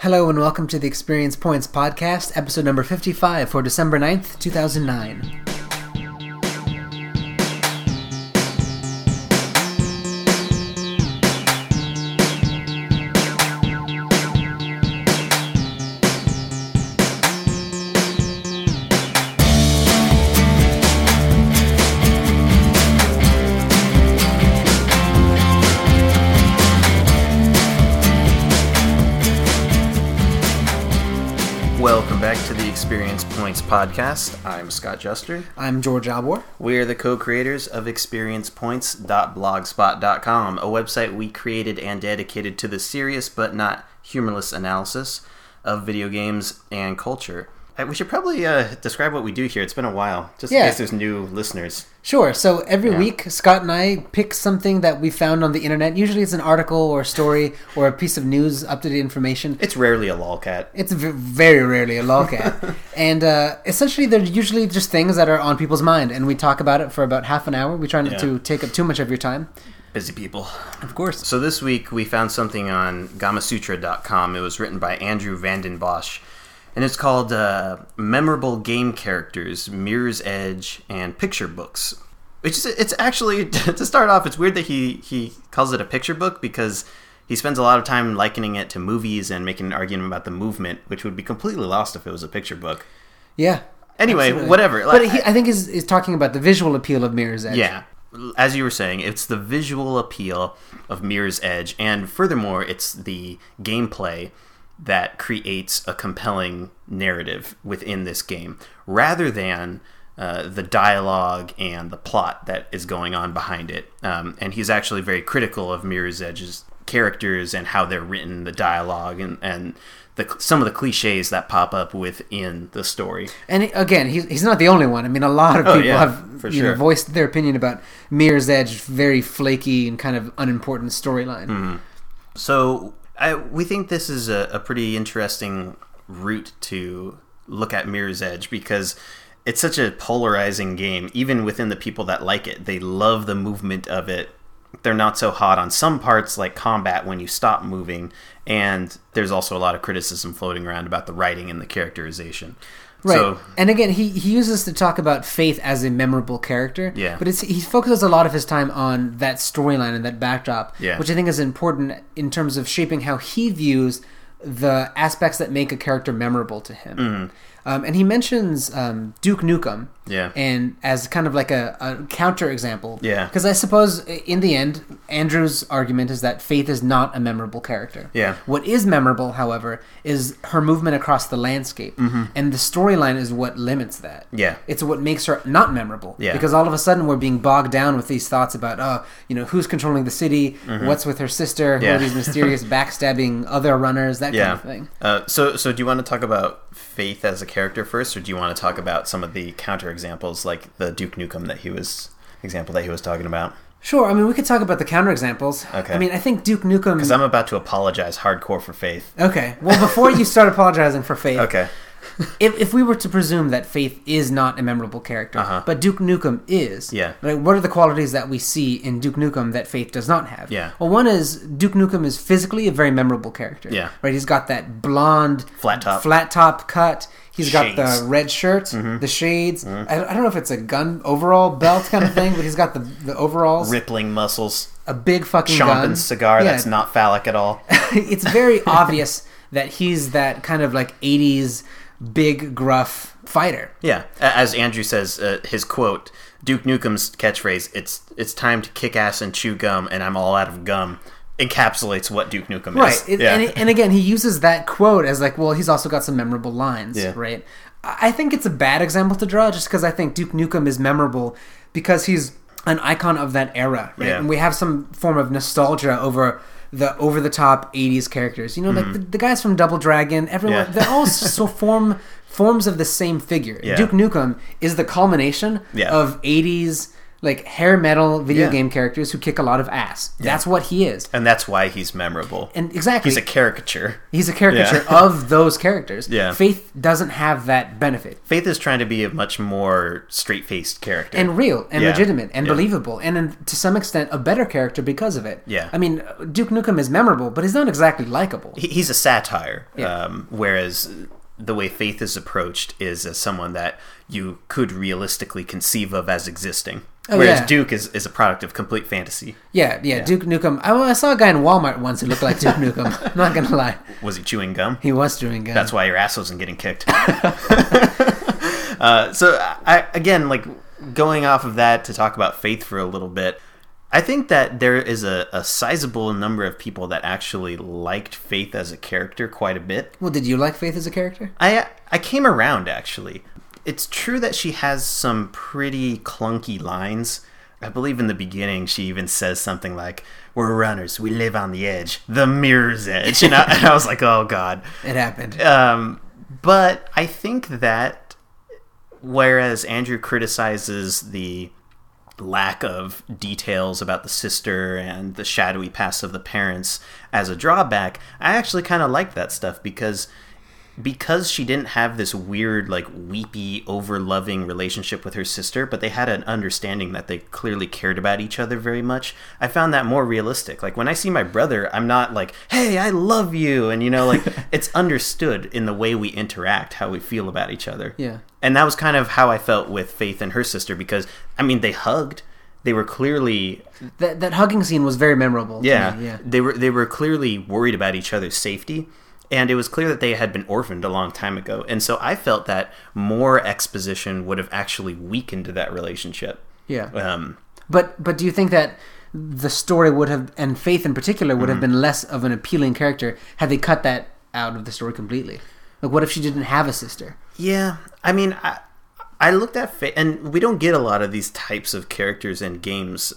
Hello and welcome to the Experience Points podcast, episode number 55 for December 9th, 2009. Welcome back to the Experience Points podcast. I'm Scott Juster. I'm George Albor. We are the co-creators of experiencepoints.blogspot.com, a website we created and dedicated to the serious but not humorless analysis of video games and culture. We should probably describe what we do here. It's been a while, just in case there's new listeners. Sure. So every week, Scott and I pick something that we found on the internet. Usually it's an article or a story or a piece of news, up-to-date information. It's rarely a lolcat. It's very rarely a lolcat. And essentially they're usually just things that are on people's mind, and we talk about it for about half an hour. We try not to take up too much of your time. Busy people. Of course. So this week we found something on Gamasutra.com. It was written by Andrew Vanden Bosch. And it's called Memorable Game Characters, Mirror's Edge, and Picture Books. It's actually, to start off, it's weird that he calls it a picture book because he spends a lot of time likening it to movies and making an argument about the movement, which would be completely lost if it was a picture book. Yeah. Anyway, absolutely. Whatever. But I think he's talking about the visual appeal of Mirror's Edge. Yeah. As you were saying, it's the visual appeal of Mirror's Edge, and furthermore, it's the gameplay that creates a compelling narrative within this game, rather than the dialogue and the plot that is going on behind it. And he's actually very critical of Mirror's Edge's characters and how they're written, the dialogue, and some of the cliches that pop up within the story. And again, he's not the only one. I mean, a lot of people have voiced their opinion about Mirror's Edge, very flaky and kind of unimportant storyline. Mm-hmm. So we think this is a pretty interesting route to look at Mirror's Edge because it's such a polarizing game. Even within the people that like it, they love the movement of it. They're not so hot on some parts like combat when you stop moving, and there's also a lot of criticism floating around about the writing and the characterization. Right. So, and again, he uses to talk about Faith as a memorable character. Yeah. But he focuses a lot of his time on that storyline and that backdrop, yeah, which I think is important in terms of shaping how he views the aspects that make a character memorable to him. Mm-hmm. And he mentions Duke Nukem, and as kind of like a counter example. Yeah. Because I suppose in the end, Andrew's argument is that Faith is not a memorable character. Yeah. What is memorable, however, is her movement across the landscape, and the storyline is what limits that. Yeah. It's what makes her not memorable. Yeah. Because all of a sudden we're being bogged down with these thoughts about, who's controlling the city, what's with her sister, who are these mysterious backstabbing other runners, that kind of thing. So do you want to talk about Faith as a character first, or do you want to talk about some of the counter examples like the Duke Nukem that he was talking about? Sure. I mean, we could talk about the counter examples. Okay. I mean, I think Duke Nukem... Because I'm about to apologize hardcore for Faith. Okay. Well, before you start apologizing for Faith... Okay. If we were to presume that Faith is not a memorable character, but Duke Nukem is, like, what are the qualities that we see in Duke Nukem that Faith does not have? Yeah. Well, one is Duke Nukem is physically a very memorable character. Yeah. Right? He's got that blonde... Flat top cut. He's shades. Got the red shirt, the shades. I don't know if it's a gun overall belt kind of thing, but he's got the overalls. Rippling muscles. A big fucking Chomping gun. Cigar that's not phallic at all. It's very obvious that he's that kind of like 80s big, gruff fighter. Yeah. As Andrew says, his quote, Duke Nukem's catchphrase, it's time to kick ass and chew gum, and I'm all out of gum, encapsulates what Duke Nukem is. Right. And again, he uses that quote as like, well, he's also got some memorable lines, right? I think it's a bad example to draw just because I think Duke Nukem is memorable because he's an icon of that era, right? Yeah. And we have some form of nostalgia over the over-the-top 80s characters. You know, like the guys from Double Dragon, everyone, they're all so forms of the same figure. Yeah. Duke Nukem is the culmination of 80s like hair metal video game characters who kick a lot of ass. Yeah. That's what he is. And that's why he's memorable. And exactly. He's a caricature. He's a caricature of those characters. Yeah. Faith doesn't have that benefit. Faith is trying to be a much more straight-faced character. And real, and legitimate, and believable, and to some extent a better character because of it. Yeah. I mean, Duke Nukem is memorable, but he's not exactly likable. He's a satire, whereas the way Faith is approached is as someone that you could realistically conceive of as existing. Whereas Duke is a product of complete fantasy. Yeah. Duke Nukem. I saw a guy in Walmart once who looked like Duke Nukem. I'm not going to lie. Was he chewing gum? He was chewing gum. That's why your ass wasn't getting kicked. So, again, like, going off of that to talk about Faith for a little bit, I think that there is a sizable number of people that actually liked Faith as a character quite a bit. Well, did you like Faith as a character? I came around, actually. It's true that she has some pretty clunky lines. I believe in the beginning she even says something like, "We're runners, we live on the edge, the mirror's edge." And I was like, oh God. It happened. But I think that whereas Andrew criticizes the lack of details about the sister and the shadowy past of the parents as a drawback, I actually kind of liked that stuff because she didn't have this weird, like, weepy, over-loving relationship with her sister, but they had an understanding that they clearly cared about each other very much. I found that more realistic. Like, when I see my brother, I'm not like, "Hey, I love you," and, like, it's understood in the way we interact, how we feel about each other. Yeah. And that was kind of how I felt with Faith and her sister, because, I mean, they hugged. They were clearly... That hugging scene was very memorable. Yeah. To me, yeah. They were clearly worried about each other's safety. And it was clear that they had been orphaned a long time ago. And so I felt that more exposition would have actually weakened that relationship. Yeah. But do you think that the story would have, and Faith in particular, would have been less of an appealing character had they cut that out of the story completely? Like, what if she didn't have a sister? Yeah. I mean, I looked at Faith, and we don't get a lot of these types of characters in games.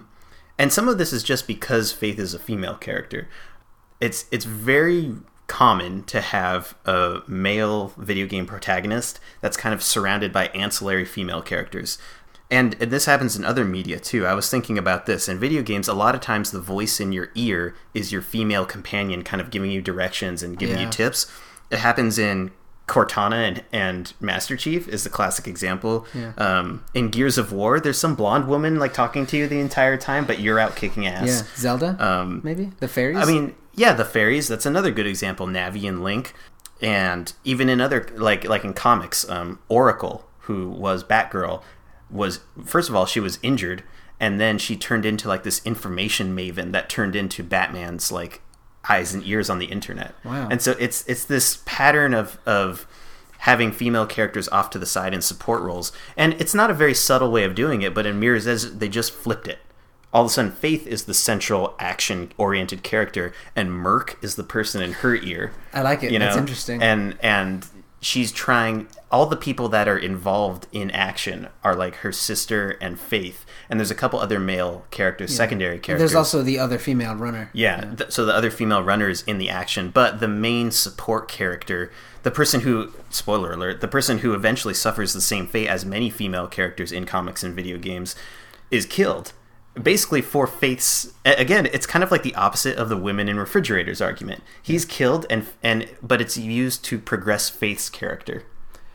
And some of this is just because Faith is a female character. It's very common to have a male video game protagonist that's kind of surrounded by ancillary female characters. And this happens in other media too. I was thinking about this. In video games, a lot of times the voice in your ear is your female companion kind of giving you directions and giving you tips. It happens in Cortana and Master Chief is the classic example. Yeah. In Gears of War, there's some blonde woman like talking to you the entire time, but you're out kicking ass. Yeah, Zelda, maybe? The fairies? I mean, yeah, the fairies. That's another good example. Navi and Link, and even in other like in comics, Oracle, who was Batgirl, was, first of all, she was injured, and then she turned into like this information maven that turned into Batman's like eyes and ears on the internet. Wow. And so it's this pattern of having female characters off to the side in support roles, and it's not a very subtle way of doing it. But in Mirror's Edge, they just flipped it. All of a sudden, Faith is the central action-oriented character, and Merc is the person in her ear. I like it. That's interesting. And she's trying... All the people that are involved in action are like her sister and Faith. And there's a couple other male characters, secondary characters. There's also the other female runner. Yeah. So the other female runner is in the action. But the main support character, the person who... Spoiler alert. The person who eventually suffers the same fate as many female characters in comics and video games is killed. Basically for Faith's... Again, it's kind of like the opposite of the women in refrigerators argument. He's killed, but it's used to progress Faith's character.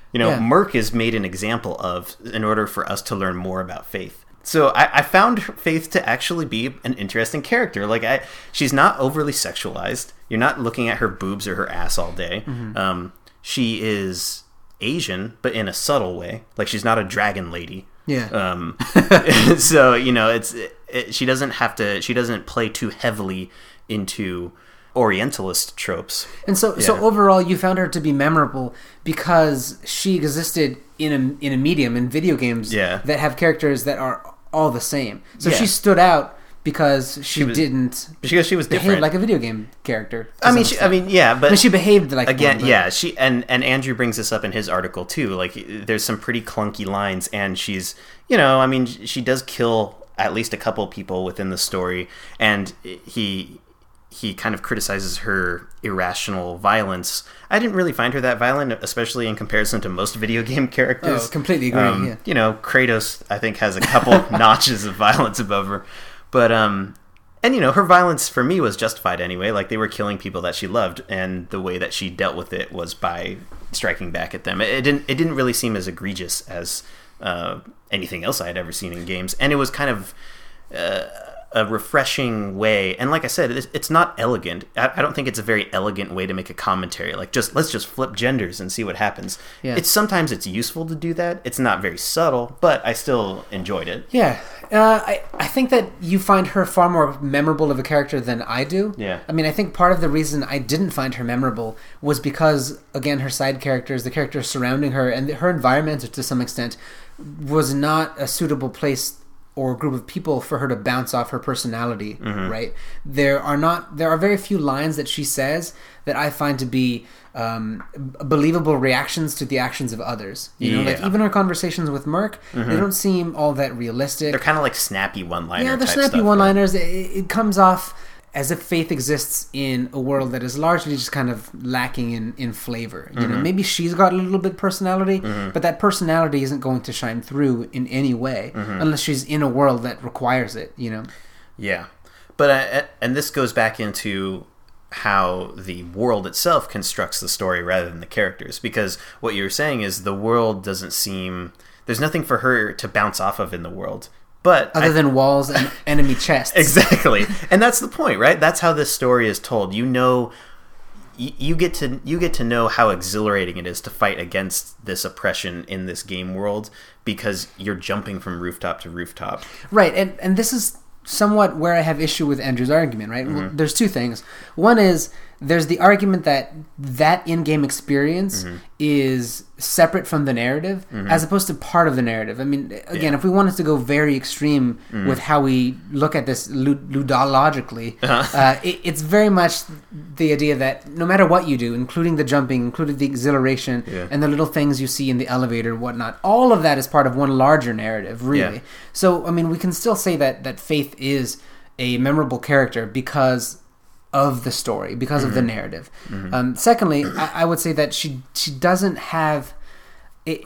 Merc is made an example of in order for us to learn more about Faith. So I found Faith to actually be an interesting character. Like, she's not overly sexualized. You're not looking at her boobs or her ass all day. Mm-hmm. She is Asian, but in a subtle way. Like, she's not a dragon lady. Yeah. So, she doesn't play too heavily into Orientalist tropes. And so overall, you found her to be memorable because she existed in a medium, in video games, that have characters that are all the same. So she stood out because she was different, behaved like a video game character. But she behaved like again, one, and Andrew brings this up in his article too. Like, there's some pretty clunky lines, and she's, she does kill at least a couple people within the story, and he kind of criticizes her irrational violence. I didn't really find her that violent, especially in comparison to most video game characters. Oh, completely agree. Yeah. You know, Kratos, I think, has a couple notches of violence above her. But, and, you know, her violence for me was justified anyway. Like, they were killing people that she loved, and the way that she dealt with it was by striking back at them. It didn't really seem as egregious as anything else I had ever seen in games. And it was kind of a refreshing way, and like I said, it's not elegant. I don't think it's a very elegant way to make a commentary. Like, let's just flip genders and see what happens. Yeah. Sometimes it's useful to do that. It's not very subtle, but I still enjoyed it. Yeah, I think that you find her far more memorable of a character than I do. Yeah. I mean, I think part of the reason I didn't find her memorable was because, again, her side characters, the characters surrounding her, and her environment to some extent, was not a suitable place or a group of people for her to bounce off her personality, right? There are very few lines that she says that I find to be believable reactions to the actions of others. You know, like even her conversations with Merc, they don't seem all that realistic. They're kind of like snappy one-liner. Yeah, they're snappy one-liners. Yeah. It comes off as if Faith exists in a world that is largely just kind of lacking in flavor. You know, maybe she's got a little bit of personality, but that personality isn't going to shine through in any way unless she's in a world that requires it, you know? Yeah. But, and this goes back into how the world itself constructs the story rather than the characters, because what you're saying is the world doesn't seem... There's nothing for her to bounce off of in the world. But other than walls and enemy chests. Exactly. And that's the point, right? That's how this story is told. You know, you get to know how exhilarating it is to fight against this oppression in this game world because you're jumping from rooftop to rooftop. Right. And this is somewhat where I have issue with Andrew's argument, right? Well, there's two things. One is there's the argument that in-game experience is separate from the narrative as opposed to part of the narrative. I mean, again, if we wanted to go very extreme with how we look at this ludologically, it's very much the idea that no matter what you do, including the jumping, including the exhilaration, and the little things you see in the elevator and whatnot, all of that is part of one larger narrative, really. Yeah. So, I mean, we can still say that Faith is a memorable character because of the story, because of the narrative. Secondly, I would say that she doesn't have it.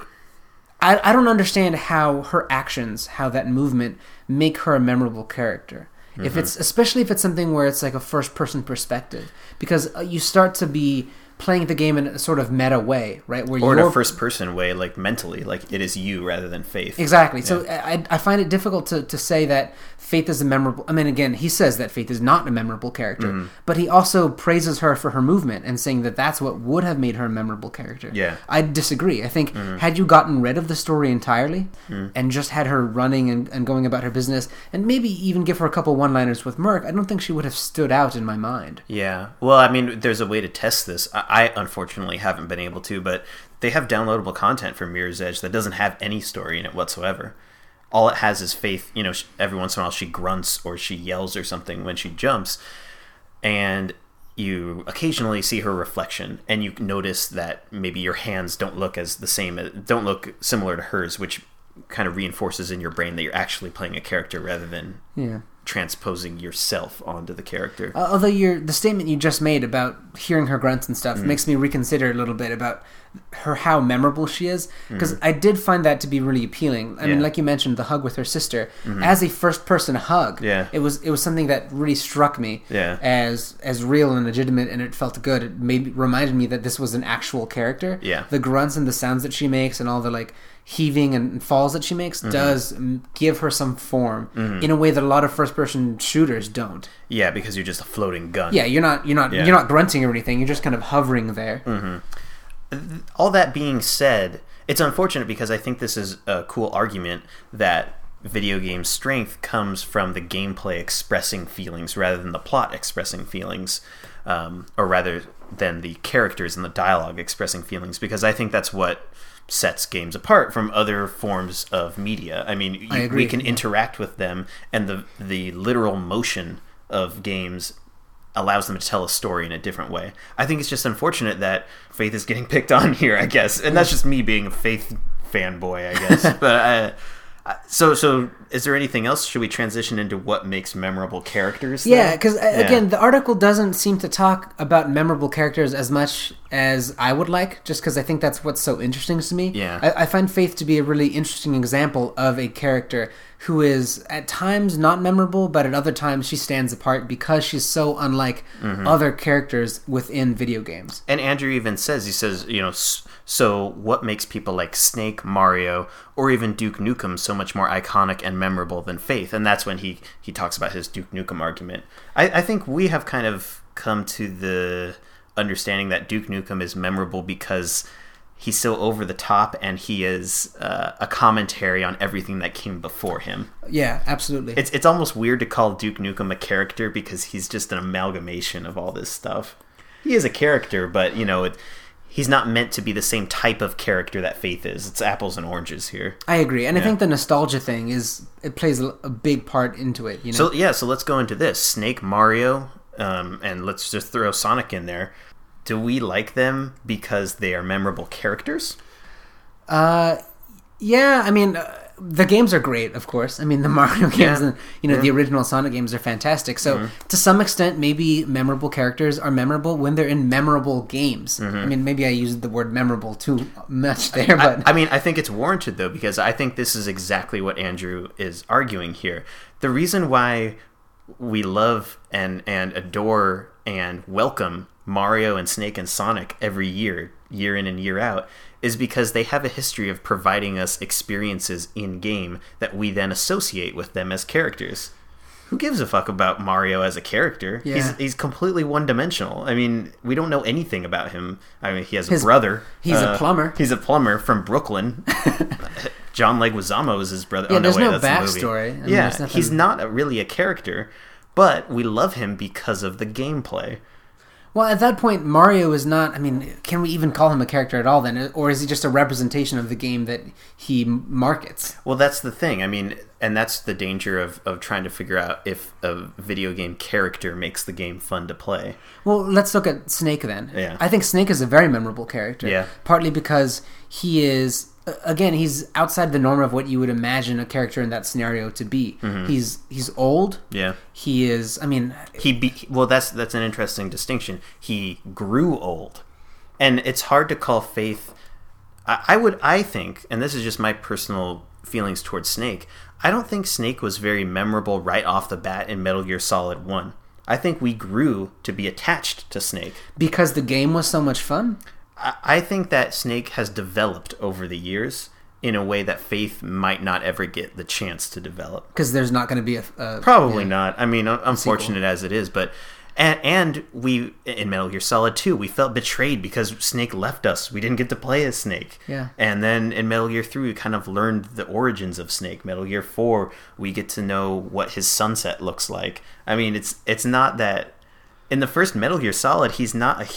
I don't understand how her actions, how that movement make her a memorable character. Especially if it's something where it's like a first person perspective, because you start to be playing the game in a sort of meta way, right? Or in a first person way, like mentally, like it is you rather than Faith. Exactly. Yeah. So I find it difficult to say that Faith is a memorable... I mean, again, he says that Faith is not a memorable character, but he also praises her for her movement and saying that that's what would have made her a memorable character. Yeah. I disagree. I think had you gotten rid of the story entirely and just had her running and going about her business and maybe even give her a couple one-liners with Merc, I don't think she would have stood out in my mind. Yeah. Well, I mean, there's a way to test this. I unfortunately haven't been able to, but they have downloadable content for Mirror's Edge that doesn't have any story in it whatsoever. All it has is Faith. You know, every once in a while she grunts or she yells or something when she jumps, and you occasionally see her reflection, and you notice that maybe your hands don't look don't look similar to hers, which kind of reinforces in your brain that you're actually playing a character rather than transposing yourself onto the character. Although the statement you just made about hearing her grunts and stuff makes me reconsider a little bit about how memorable she is, because I did find that to be really appealing. I mean, like you mentioned, the hug with her sister as a first person hug. It was something that really struck me as real and legitimate, and it felt good. It reminded me that this was an actual character. The grunts and the sounds that she makes and all the like heaving and falls that she makes does give her some form in a way that a lot of first person shooters don't. Yeah, because you're just a floating gun. Yeah, you're not grunting or anything. You're just kind of hovering there. All that being said, it's unfortunate because I think this is a cool argument that video game strength comes from the gameplay expressing feelings rather than the plot expressing feelings, or rather than the characters and the dialogue expressing feelings, because I think that's what sets games apart from other forms of media. I mean, we can interact with them, and the literal motion of games allows them to tell a story in a different way. I think it's just unfortunate that Faith is getting picked on here, I guess. And that's just me being a Faith fanboy, I guess. But So is there anything else? Should we transition into what makes memorable characters? Yeah, because again, the article doesn't seem to talk about memorable characters as much as I would like, just because I think that's what's so interesting to me. Yeah. I find Faith to be a really interesting example of a character who is at times not memorable, but at other times she stands apart because she's so unlike other characters within video games. And Andrew even says, so what makes people like Snake, Mario, or even Duke Nukem so much more iconic and memorable than Faith? And that's when he talks about his Duke Nukem argument. I think we have kind of come to the understanding that Duke Nukem is memorable because he's so over the top, and he is a commentary on everything that came before him. Yeah, absolutely. It's almost weird to call Duke Nukem a character because he's just an amalgamation of all this stuff. He is a character, but he's not meant to be the same type of character that Faith is. It's apples and oranges here. I agree, and I think the nostalgia thing it plays a big part into it. So let's go into this. Snake, Mario, and let's just throw Sonic in there. Do we like them because they are memorable characters? Yeah, I mean, the games are great, of course. I mean, the Mario games and the original Sonic games are fantastic. So to some extent, maybe memorable characters are memorable when they're in memorable games. I mean, maybe I used the word memorable too much there, but I think it's warranted though, because I think this is exactly what Andrew is arguing here. The reason why we love and adore and welcome Mario and Snake and Sonic every year in and year out, is because they have a history of providing us experiences in-game that we then associate with them as characters. Who gives a fuck about Mario as a character? Yeah. He's completely one-dimensional. I mean, we don't know anything about him. I mean, he has a brother. He's a plumber. He's a plumber from Brooklyn. John Leguizamo is his brother. Yeah, there's no backstory. I mean, he's not really a character, but we love him because of the gameplay. Well, at that point, Mario is not... I mean, can we even call him a character at all then? Or is he just a representation of the game that he markets? Well, that's the thing. I mean, and that's the danger of trying to figure out if a video game character makes the game fun to play. Well, let's look at Snake then. Yeah. I think Snake is a very memorable character. Yeah. Partly because he is... Again, he's outside the norm of what you would imagine a character in that scenario to be. He's old. Yeah. He is. I mean, that's an interesting distinction. He grew old, and it's hard to call Faith. I think, and this is just my personal feelings towards Snake. I don't think Snake was very memorable right off the bat in Metal Gear Solid 1. I think we grew to be attached to Snake because the game was so much fun. I think that Snake has developed over the years in a way that Faith might not ever get the chance to develop. Because there's not going to be a probably not. I mean, unfortunate as it is, but and we in Metal Gear Solid 2 we felt betrayed because Snake left us. We didn't get to play as Snake. Yeah. And then in Metal Gear 3 we kind of learned the origins of Snake. Metal Gear 4 we get to know what his sunset looks like. I mean, it's not that in the first Metal Gear Solid he's not a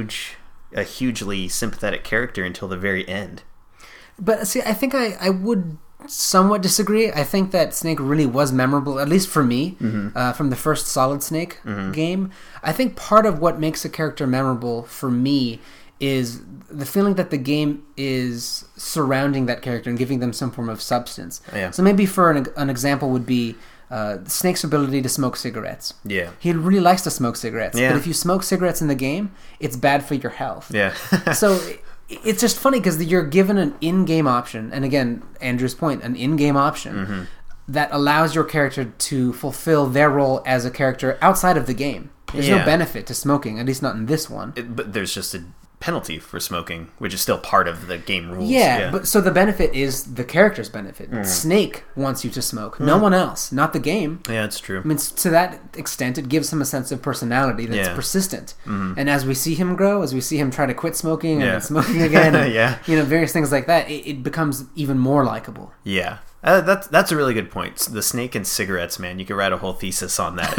hugely sympathetic character until the very end. But see, I think I would somewhat disagree. I think that Snake really was memorable, at least for me, from the first Solid Snake game. I think part of what makes a character memorable for me is the feeling that the game is surrounding that character and giving them some form of substance. Yeah. So maybe for an example would be Snake's ability to smoke cigarettes. Yeah. He really likes to smoke cigarettes. Yeah. But if you smoke cigarettes in the game, it's bad for your health. Yeah. So it's just funny because you're given an in-game option, and again, Andrew's point, an in-game option that allows your character to fulfill their role as a character outside of the game. There's no benefit to smoking, at least not in this one. But there's just a penalty for smoking, which is still part of the game rules. Yeah, but so the benefit is the character's benefit. Snake wants you to smoke, no one else, not the game. Yeah, it's true. I mean, to that extent, it gives him a sense of personality that's persistent. And as we see him grow, as we see him try to quit smoking and smoking again, and, various things like that, it becomes even more likable. Yeah. That's a really good point. The Snake and cigarettes, man. You could write a whole thesis on that.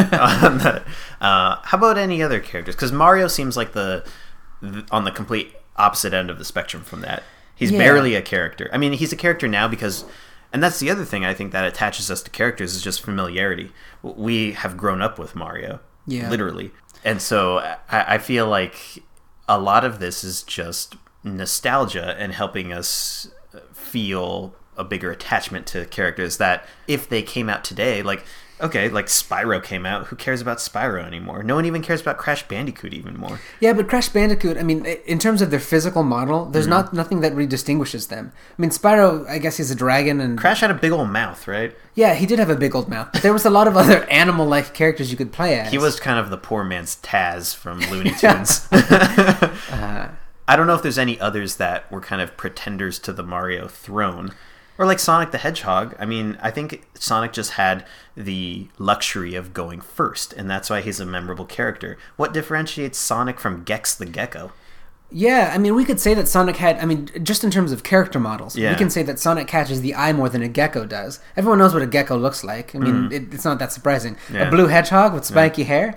How about any other characters? Because Mario seems like on the complete opposite end of the spectrum from that. He's barely a character. I mean, he's a character now because... And that's the other thing I think that attaches us to characters is just familiarity. We have grown up with Mario. Yeah. Literally. And so I feel like a lot of this is just nostalgia and helping us feel a bigger attachment to characters that if they came out today, like, okay, like Spyro came out. Who cares about Spyro anymore? No one even cares about Crash Bandicoot even more. Yeah, but Crash Bandicoot, I mean, in terms of their physical model, there's nothing that really distinguishes them. I mean, Spyro, I guess he's a dragon, and Crash had a big old mouth, right? Yeah, he did have a big old mouth. But there was a lot of other animal-like characters you could play as. He was kind of the poor man's Taz from Looney Tunes. I don't know if there's any others that were kind of pretenders to the Mario throne. Or like Sonic the Hedgehog. I mean, I think Sonic just had the luxury of going first, and that's why he's a memorable character. What differentiates Sonic from Gex the Gecko? Yeah, I mean, we could say that Sonic had, I mean, just in terms of character models, we can say that Sonic catches the eye more than a gecko does. Everyone knows what a gecko looks like. I mean, it's not that surprising. Yeah. A blue hedgehog with spiky hair,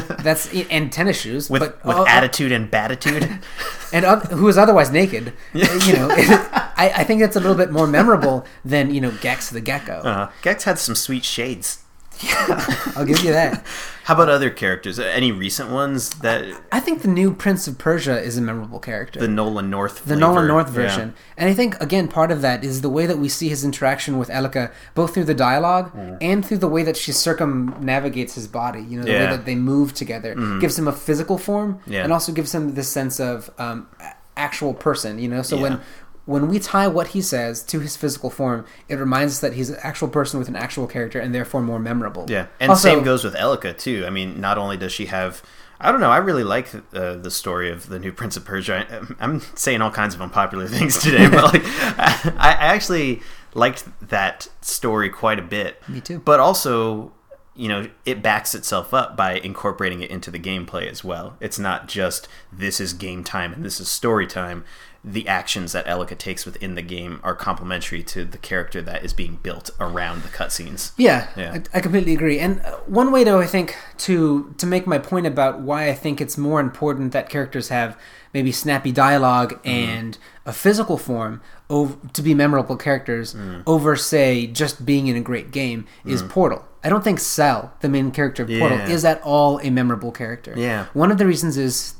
and tennis shoes. With attitude and batitude. And who is otherwise naked. You know, I think that's a little bit more memorable than, you know, Gex the Gecko. Gex had some sweet shades. Yeah, I'll give you that. How about other characters? Any recent ones that... I think the new Prince of Persia is a memorable character. The Nolan North flavor. The Nolan North version. Yeah. And I think, again, part of that is the way that we see his interaction with Elika, both through the dialogue and through the way that she circumnavigates his body. You know, the way that they move together. Gives him a physical form and also gives him this sense of actual person, you know? So when we tie what he says to his physical form, it reminds us that he's an actual person with an actual character and therefore more memorable. Yeah, and also, same goes with Elika, too. I mean, not only does she have... I don't know, I really like the story of the new Prince of Persia. I'm saying all kinds of unpopular things today, but like, I actually liked that story quite a bit. Me too. But also... you know, it backs itself up by incorporating it into the gameplay as well. It's not just this is game time and this is story time. The actions that Elika takes within the game are complementary to the character that is being built around the cutscenes. Yeah. I completely agree. And one way, though, I think, to make my point about why I think it's more important that characters have maybe snappy dialogue and a physical form to be memorable characters over, say, just being in a great game is Portal. I don't think Cell, the main character of Portal, is at all a memorable character. Yeah. One of the reasons is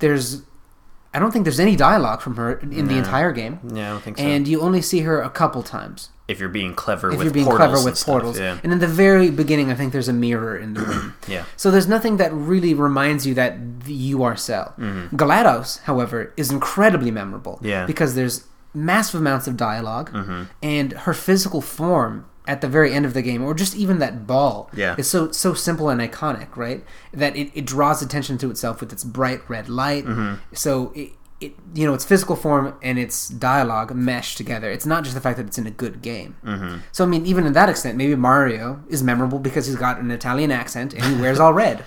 I don't think there's any dialogue from her in the entire game. Yeah, I don't think so. And you only see her a couple times. If you're being clever with portals. Yeah. And in the very beginning, I think there's a mirror in the room. Yeah. So there's nothing that really reminds you that you are Cell. GLaDOS, however, is incredibly memorable. Yeah. Because there's massive amounts of dialogue, and her physical form at the very end of the game, or just even that ball, is so simple and iconic, right? That it draws attention to itself with its bright red light. So it you know, its physical form and its dialogue mesh together. It's not just the fact that it's in a good game. So I mean, even in that extent, maybe Mario is memorable because he's got an Italian accent and he wears all red.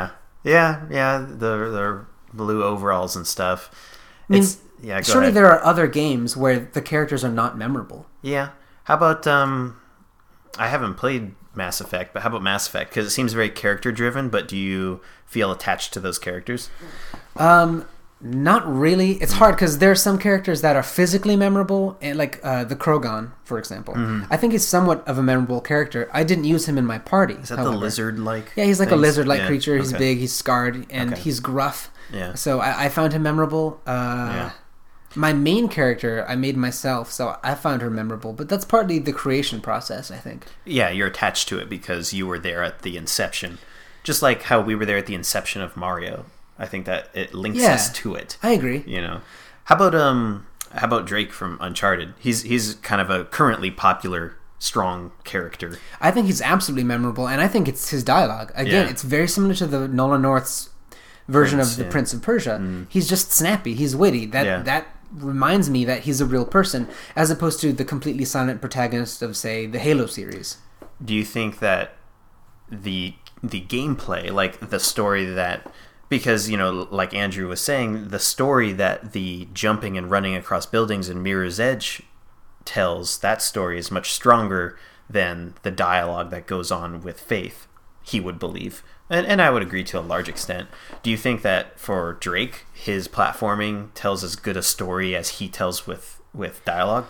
The blue overalls and stuff. I mean, surely ahead. There are other games where the characters are not memorable. Yeah. How about I haven't played Mass Effect, but how about Mass Effect? Because it seems very character-driven, but do you feel attached to those characters? Not really. It's hard because there are some characters that are physically memorable, and like the Krogan, for example. I think he's somewhat of a memorable character. I didn't use him in my party. Is that the lizard-like? Yeah, he's like a lizard-like creature. He's big, he's scarred, and he's gruff. Yeah. So I found him memorable. My main character I made myself, so I found her memorable, but that's partly the creation process, I think. Yeah, you're attached to it because you were there at the inception. Just like how we were there at the inception of Mario. I think that it links us to it. I agree. You know. How about Drake from Uncharted? He's kind of a currently popular, strong character. I think he's absolutely memorable, and I think it's his dialogue. Again, it's very similar to the Nolan North's version of the Prince of Persia. He's just snappy, he's witty. That reminds me that he's a real person, as opposed to the completely silent protagonist of, say, the Halo series. Do you think that the gameplay, like the story that, because, you know, like Andrew was saying, the story that the jumping and running across buildings in Mirror's Edge tells, that story is much stronger than the dialogue that goes on with Faith, he would believe. And I would agree to a large extent. Do you think that for Drake, his platforming tells as good a story as he tells with dialogue?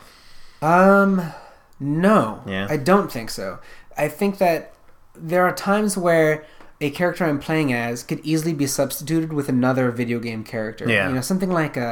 No. Yeah. I don't think so. I think that there are times where a character I'm playing as could easily be substituted with another video game character. Yeah. You know, something like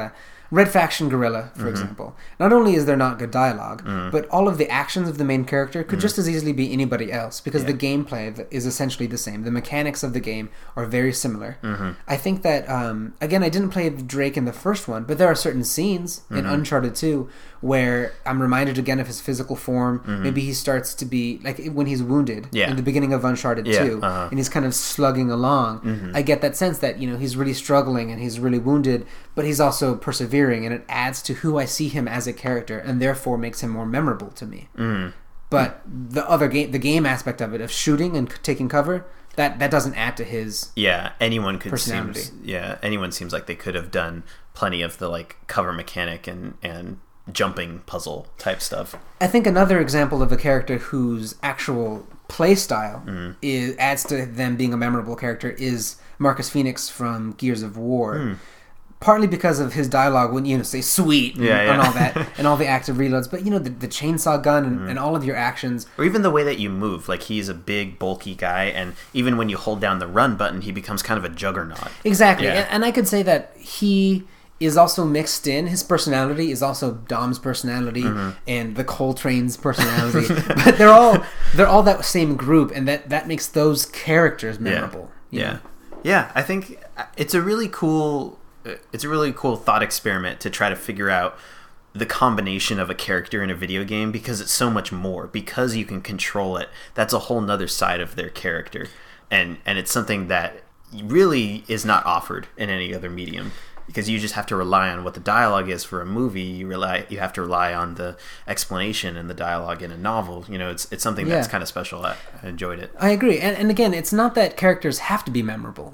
Red Faction Guerrilla, for example. Not only is there not good dialogue, but all of the actions of the main character could just as easily be anybody else, because the gameplay is essentially the same. The mechanics of the game are very similar. I think that, again, I didn't play Drake in the first one, but there are certain scenes in Uncharted 2 where I'm reminded again of his physical form. Maybe he starts to be, like when he's wounded in the beginning of Uncharted 2, and he's kind of slugging along. I get that sense that, he's really struggling and he's really wounded, but he's also persevering, and it adds to who I see him as a character, and therefore makes him more memorable to me. But the game aspect of it, of shooting and taking cover, that doesn't add to his anyone could personality. Anyone seems like they could have done plenty of the like cover mechanic and jumping puzzle type stuff. I think another example of a character whose actual play style adds to them being a memorable character is Marcus Phoenix from Gears of War. Partly because of his dialogue when say sweet and all that, and all the active reloads, but the chainsaw gun and all of your actions, or even the way that you move. Like, he's a big bulky guy, and even when you hold down the run button, he becomes kind of a juggernaut. Exactly. And I could say that he is also mixed in. His personality is also Dom's personality and the Coltrane's personality, but they're all that same group, and that makes those characters memorable. Yeah. I think it's a really cool thought experiment to try to figure out the combination of a character in a video game, because it's so much more. Because you can control it, that's a whole nother side of their character, and it's something that really is not offered in any other medium. Because you just have to rely on what the dialogue is for a movie. You have to rely on the explanation and the dialogue in a novel. It's something that's kind of special. I enjoyed it. I agree. And again, it's not that characters have to be memorable.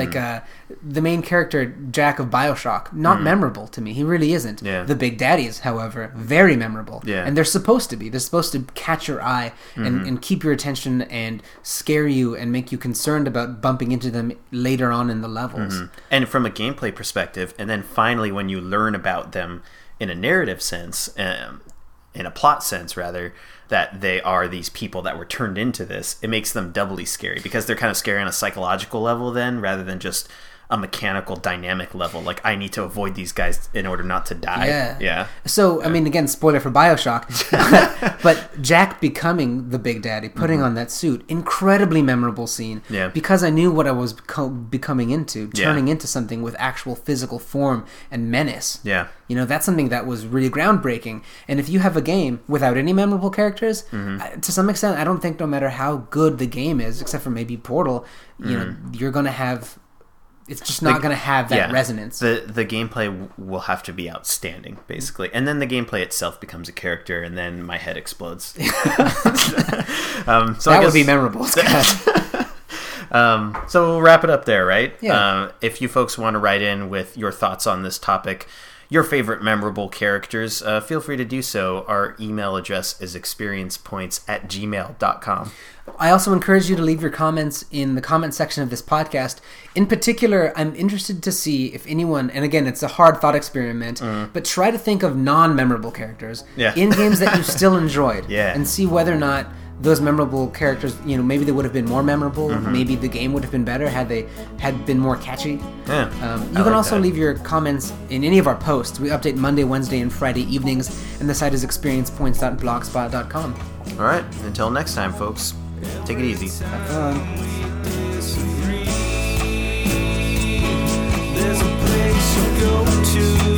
The main character, Jack of BioShock, not memorable to me. He really isn't. Yeah. The Big Daddies, however, very memorable. Yeah. And they're supposed to be. They're supposed to catch your eye and keep your attention and scare you and make you concerned about bumping into them later on in the levels. And from a gameplay perspective, and then finally when you learn about them in a narrative sense, in a plot sense rather, that they are these people that were turned into this, it makes them doubly scary, because they're kind of scary on a psychological level then, rather than just a mechanical dynamic level. Like, I need to avoid these guys in order not to die. Yeah. So, I mean, again, spoiler for BioShock, but Jack becoming the Big Daddy, putting on that suit, incredibly memorable scene. Yeah. Because I knew what I was becoming into, turning into something with actual physical form and menace. Yeah. That's something that was really groundbreaking. And if you have a game without any memorable characters, to some extent, I don't think no matter how good the game is, except for maybe Portal, you're going to have... It's just not going to have that resonance. The gameplay will have to be outstanding, basically. And then the gameplay itself becomes a character, and then my head explodes. So that would be memorable, Scott. So we'll wrap it up there, right? Yeah. If you folks want to write in with your thoughts on this topic, your favorite memorable characters, feel free to do so. Our email address is experiencepoints@gmail.com. I also encourage you to leave your comments in the comment section of this podcast. In particular, I'm interested to see if anyone, and again, it's a hard thought experiment, but try to think of non-memorable characters in games that you still enjoyed, and see whether or not those memorable characters, maybe they would have been more memorable, maybe the game would have been better had they had been more catchy. You can also leave your comments in any of our posts. We update Monday, Wednesday, and Friday evenings, and the site is experiencepoints.blogspot.com. All right, until next time, folks, take it easy. Have fun. There's a place you go to